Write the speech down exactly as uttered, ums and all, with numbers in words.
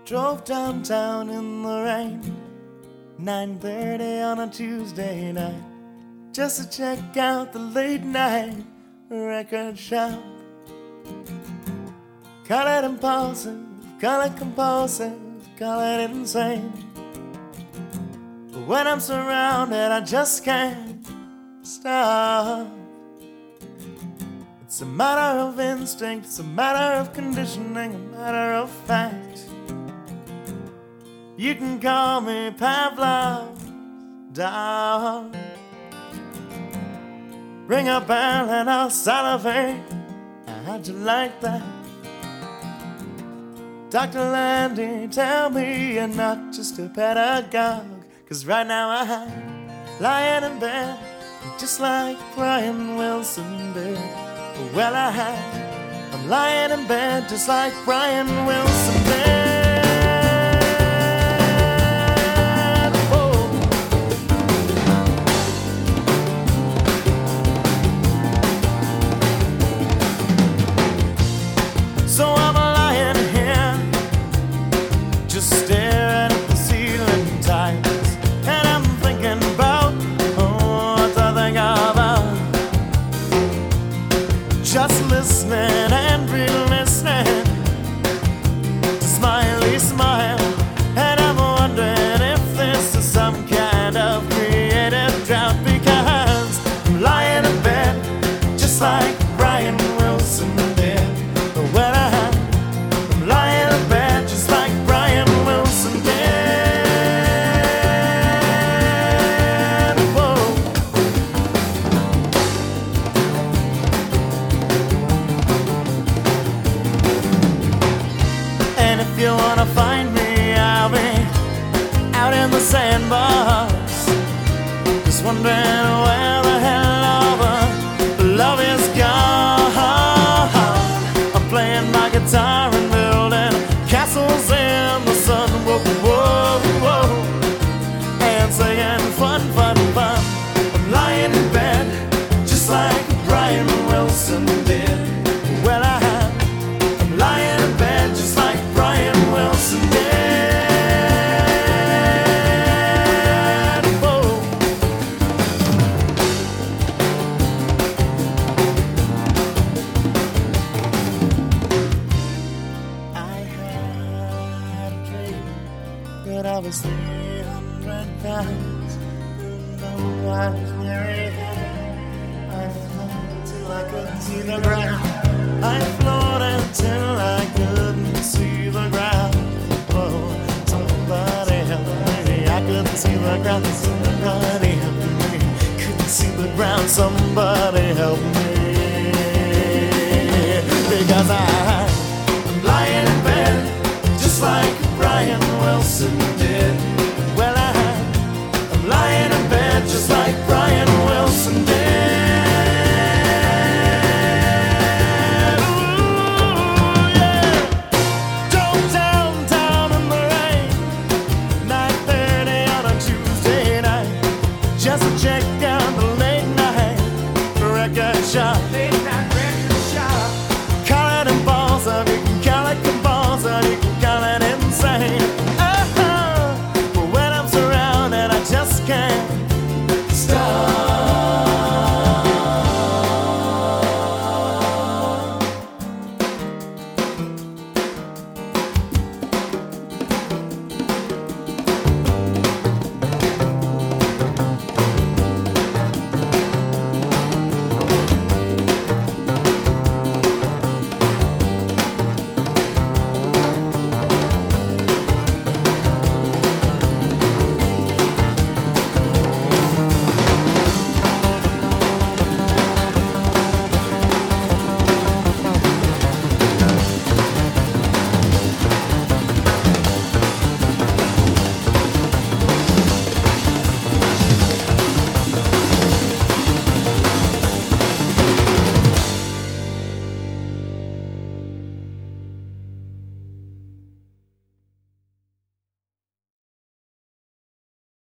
Drove downtown in the rain, nine thirty on a Tuesday night, just to check out the late night record shop. Call it impulsive, call it compulsive, call it insane, but when I'm surrounded I just can't stop. It's a matter of instinct, it's a matter of conditioning, a matter of fact. You can call me Pavlov's dog. Ring a bell and I'll salivate. How'd you like that? Doctor Landy, tell me you're not just a pedagogue, 'cause right now I'm lying in bed just like Brian Wilson did. Well, I I'm lying in bed just like Brian Wilson did. So I'm lying here, just staring at the ceiling tiles, and I'm thinking about, oh, what I think about, just listening and re-listening to Smiley Smile, and I'm wondering if this is some kind of creative drought, because I'm lying in bed just like Brian Wilson did. Well, I'm lying in bed just like Brian Wilson did. Whoa. And if you wanna find me, I'll be out in the sandbox, just wondering where the hell all the love is gone. Playing my guitar and building castles in the sun, whoa, whoa, whoa, and saying fun, fun, fun. I'm lying in bed just like Brian Wilson did. Well, I I'm lying in bed just like Brian Wilson did. Whoa. But I was three hundred pounds, no, I was very high. I floated till I couldn't see the ground. I floated till I couldn't see the ground. Oh, somebody help me, I couldn't see the ground. Somebody help me, couldn't see the ground. Somebody help me, because I, I'm lying in bed just like Brian Wilson.